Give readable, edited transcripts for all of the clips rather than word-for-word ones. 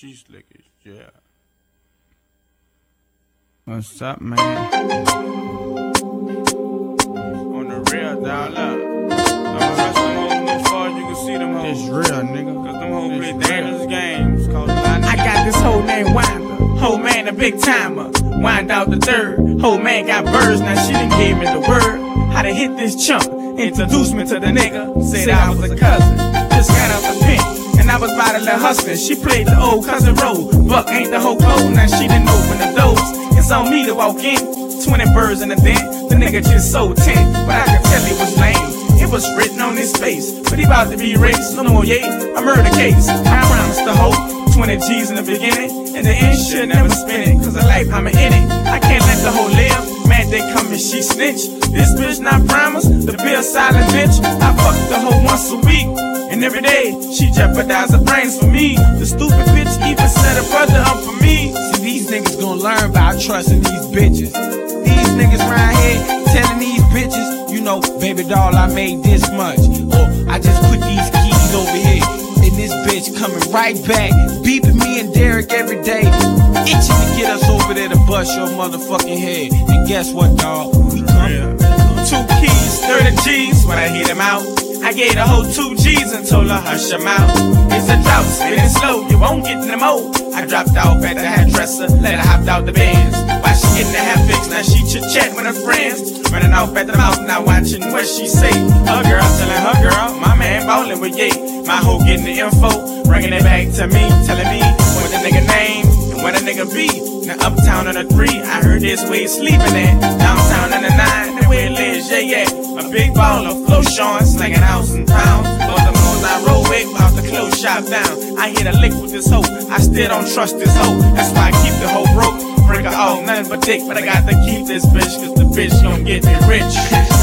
She slick as yeah. What's up, man? On the real, dog, look. I'ma rush them hoes as far as you can see them hoes. It's real, nigga. Cause them hoes play dangerous games. I got this hoe named Wanda. Hoe man a big timer. Wind out the third. Hoe man got birds. Now she done gave me the word. How to hit this chump. Introduce me to the nigga. Said I was a cousin. Just got out the pen. And I was by the little hustling. She played the old cousin role. Buck ain't the whole cold. Now she done open the doors. It's on me to walk in. 20 birds in the den. The nigga just sold 10. But I could tell he was lame. It was written on his face. But he about to be erased. No more, yay. A murder case. I promised the hoe 20 G's in the beginning. And the end should never spin it. Cause of life I'm in it. I can't let the hoe live. Man, they come and she snitch. This bitch not promised. The bill silent bitch. I fuck the hoe once a week. And every day, she jeopardized her brains for me. The stupid bitch even set her brother up for me. See, these niggas gon' learn about trusting these bitches. These niggas round here telling these bitches, you know, baby doll, I made this much. Or I just put these keys over here. And this bitch coming right back, beeping me and Derek every day, itching to get us over there to bust your motherfucking head. And guess what, dawg? We coming. 2 keys, 30 G's when I hit him out. I gave the hoe 2 G's and told her hush her mouth. It's a drought, spinning slow, you won't get no more. I dropped off at the hairdresser, let her hop out the Benz. While she getting the hair fixed, now she chit-chat with her friends. Running off at the mouth, now watching what she say. Her girl telling her girl, my man ballin' with Ye. My hoe getting the info, bringing it back to me, telling me what the nigga name and where the nigga be. Now uptown on the 3, I heard this where he sleeping at. Downtown on the 9, that where it lives, yeah. A big baller, flow showing, slinging house and pounds. All the moles I roll with, off the clothes shop down. I hit a lick with this hoe, I still don't trust this hoe. That's why I keep the hoe broke. Break her off, nothing but dick, but I got to keep this bitch, cause the bitch gon' get me rich.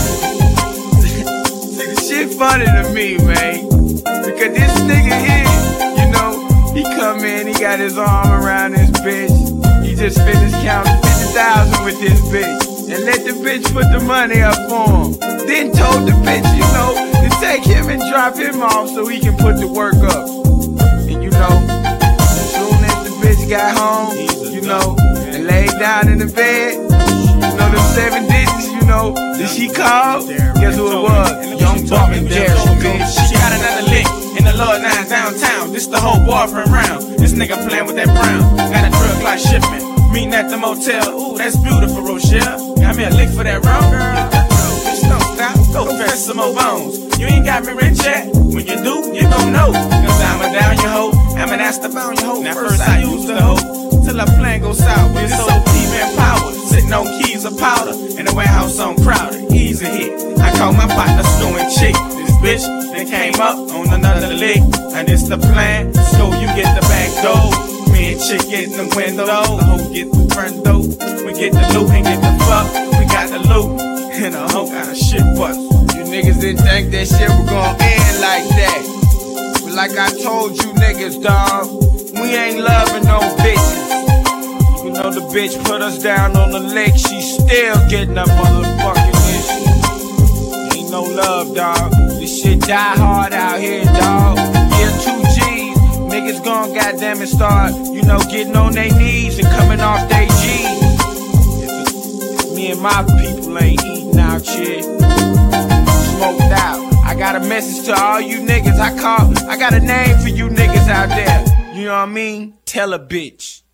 See, the shit funny to me, man. Because this nigga here, you know, he come in, he got his arm around this bitch. He just finished counting 50,000 with this bitch. And let the bitch put the money up for him. Then told the bitch, you know, to take him and drop him off so he can put the work up. And you know, as soon as the bitch got home, you know, and laid down in the bed, you know, them 7 digits, you know, did she call? Guess who it was? Young Buck and Derek, bitch. She got another lick in the Lord 9 downtown. This the whole boyfriend round. This nigga playing with that brown. Got a drug like shipment. Meeting at the motel. Ooh, that's beautiful, Rochelle. Got me a lick for that round, girl. Bitch, don't stop. Go fetch some more bones. You ain't got me rich yet. When you do, you gon' know. Cause I'm a down your hoe. I'm an ass to bound your hoe. Now first I use the hoe till her plan goes south. With this old man power. Sitting on keys of powder. In the warehouse on Crowder. Easy hit. I call my partner stewing chick. This bitch then came up on another lick. And it's the plan. So you get the back door. Me and chick get in the window, the hoe get the front door. We get the loot and get the fuck. We got the loot, and the hoe got a shit bust. You niggas didn't think that shit was gonna end like that. But like I told you niggas, dawg, we ain't loving no bitches. You know the bitch put us down on the lake, she still getting up motherfucking issue. Ain't no love, dawg. This shit die hard out here, dawg. Yeah, 2 G's. Niggas gon' goddamn it start, you know, getting on their knees and coming off their G's. If me and my people ain't eating out shit, smoked out. I got a message to all you niggas. I got a name for you niggas out there. You know what I mean? Tell a bitch.